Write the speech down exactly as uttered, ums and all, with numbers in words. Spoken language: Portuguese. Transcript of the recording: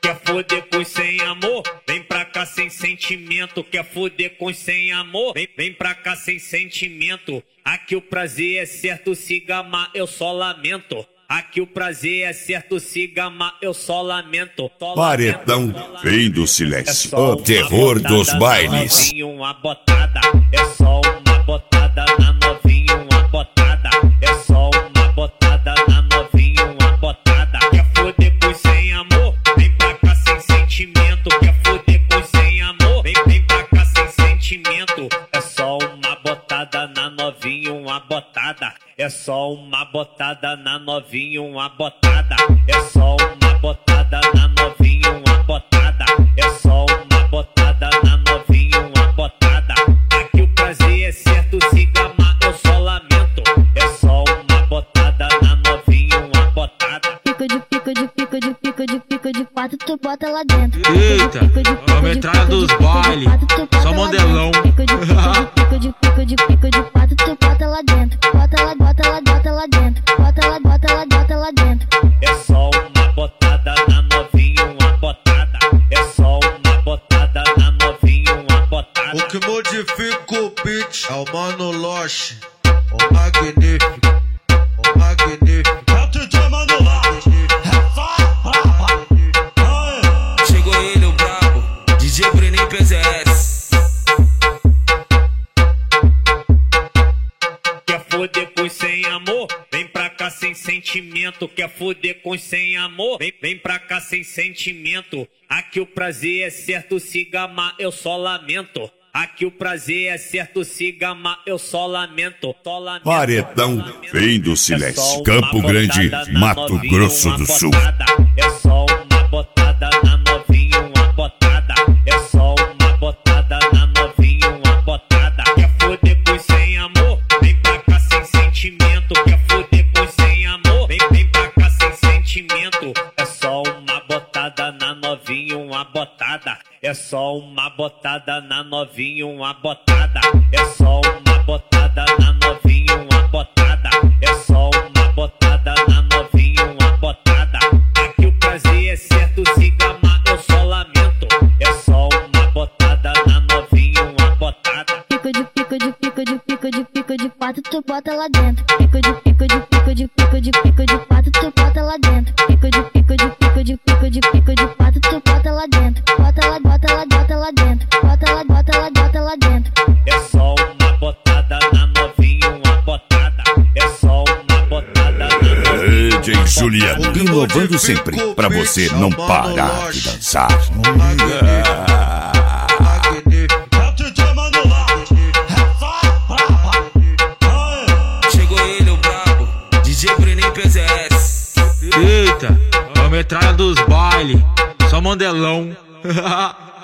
Quer foder com sem amor? Vem pra cá sem sentimento. Quer foder com sem amor? Vem, vem pra cá sem sentimento. Aqui o prazer é certo, se gamar eu só lamento. Aqui o prazer é certo, se gamar eu só lamento. Só Paredão lamento, vem do silêncio, é o terror dos bailes. Novinho, uma botada, é só uma botada na novinha, uma botada. É só uma botada na novinha, uma botada. Quer foder com sem amor? Vem pra cá sem sentimento. Quer foder com sem amor? Vem, vem pra cá sem sentimento. É só uma botada na novinha, uma botada. É só uma botada na novinha, uma botada. É só uma botada na novinha, uma botada. É só uma botada na novinha, uma botada. Aqui o prazer é certo, se gamar eu só lamento. É só uma botada na novinha, uma botada. Pico de pico de pico de pico de pico de pato, tu bota lá dentro. Eita, a metralha dos bailes, só modelão. Pico de pico de pico de pico de pato, tu bota lá dentro. Bota lá, bota lá, bota lá dentro. Bota lá, bota lá, bota lá dentro. É só uma botada na novinha, uma botada. É só uma botada na novinha, uma botada. O que modifica o beat é o Mano Loche, o magnífico, o magnífico. É o D J Mano Loche. Chegou ele, o brabo, D J Brenin P Z S. Quer foder com sem amor? Vem pra cá sem sentimento. Quer foder com sem amor? Vem, vem pra cá sem sentimento. Aqui o prazer é certo, se gamar eu só lamento. Aqui o prazer é certo, se gamar eu só lamento. Só lamento. Paredão vem do É só silêncio, uma Campo Grande, botada na Mato novinha, Grosso uma do Sul. botada. É só uma botada na novinha, uma botada. É só uma botada na novinha, uma botada. Quer foder com sem amor? Vem pra cá sem sentimento. Quer foder com sem amor? Vem, vem pra cá sem sentimento. É só uma botada na novinha, uma botada. É só uma botada na novinha, uma botada. É só uma botada na novinha, uma botada. É só uma botada na novinha, uma botada. Aqui o prazer é certo, se gamar eu só lamento. É só uma botada na novinha, uma botada. Pico de pico de pico de pico de pico de pato, tu bota lá dentro. Pico de pico de pico de pico de pico de pato, tu bota lá dentro. Pico de pico de pico de pico de pico de pato, tu bota lá dentro. Bota lá, bota lá, bota lá dentro. Bota lá, bota lá, bota lá dentro. É só uma botada na novinha, uma botada. É só uma botada na novinha. D J Juliano, inovando sempre, pra você não parar de dançar. O magnífico, o magnífico. É o D J Mano Loche. Chegou ele, o brabo, D J Brenin P Z S. Eita, a metralha dos bailes, só modelão.